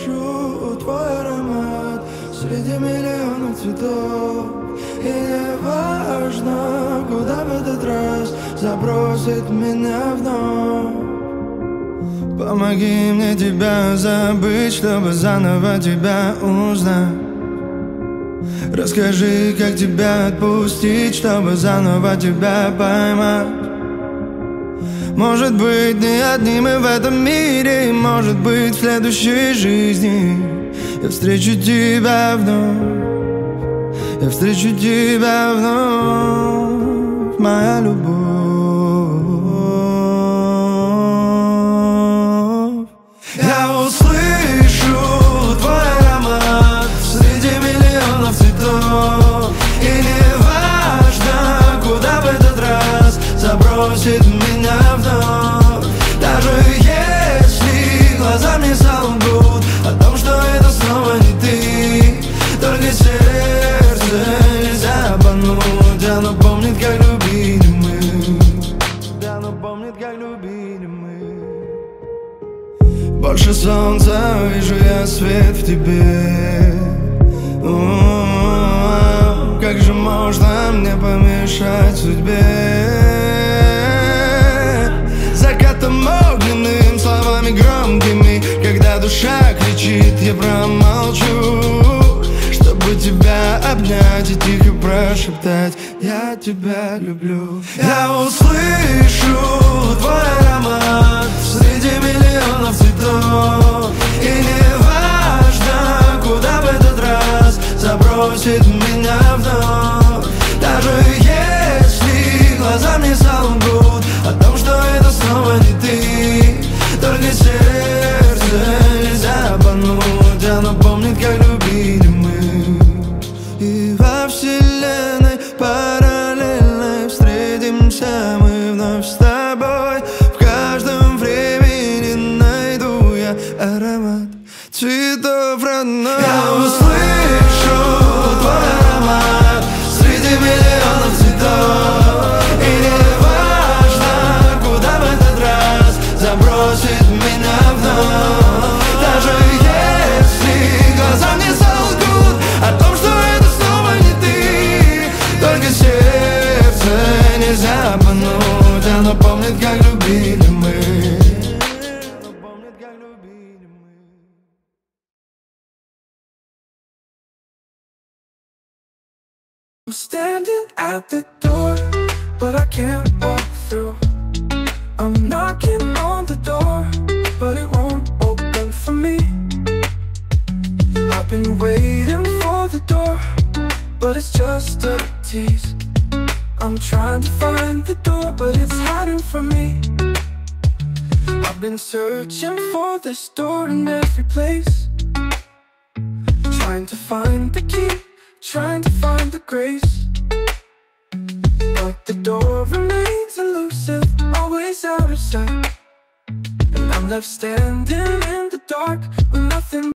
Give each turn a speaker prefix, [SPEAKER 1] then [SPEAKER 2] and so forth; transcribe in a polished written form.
[SPEAKER 1] слышу твой аромат среди миллионов цветов. И не важно, куда в этот раз забросит меня вновь. Помоги мне тебя забыть, чтобы заново тебя узнать. Расскажи, как тебя отпустить, чтобы заново тебя поймать. Может быть, не одни мы в этом мире, может быть, в следующей жизни я встречу тебя вновь, я встречу тебя вновь, моя любовь. Я услышу твой аромат среди миллионов цветов. И не важно, куда в этот раз забросит меня вновь. Даже если глаза мне солгут о том, что это снова не ты, только сердце нельзя обмануть. Оно помнит, как любили мы, оно помнит, как любили мы. Больше солнца вижу я свет в тебе. Как же можно мне помешать судьбе? Закатом огненным, словами громкими, когда душа кричит, я промолчу, чтобы тебя обнять и тихо прошептать: я тебя люблю. Я услышу твой аромат среди миллионов цветов. И не важно, куда в этот раз забросит меня вновь. Даже если глаза мне солгут о том, что это снова не ты, только сердце нельзя обмануть. Оно помнит, как любили мы. И во вселенной параллельной встретимся мы вновь с тобой. В каждом времени найду я аромат цветов родной. Я услышу твой аромат среди миллионов цветов. И не важно, куда в этот раз забросит меня вновь. Даже если глаза мне солгут о том, что это снова не ты, только сердце нельзя обмануть. Оно помнит, как любили мы.
[SPEAKER 2] I'm standing at the door, but I can't walk through. I'm knocking on the door, but it won't open for me. I've been waiting for the door, but it's just a tease. I'm trying to find the door, but it's hiding from me. I've been searching for this door in every place, trying to find the key, trying to find the grace. But the door remains elusive, always out of sight. And I'm left standing in the dark with nothing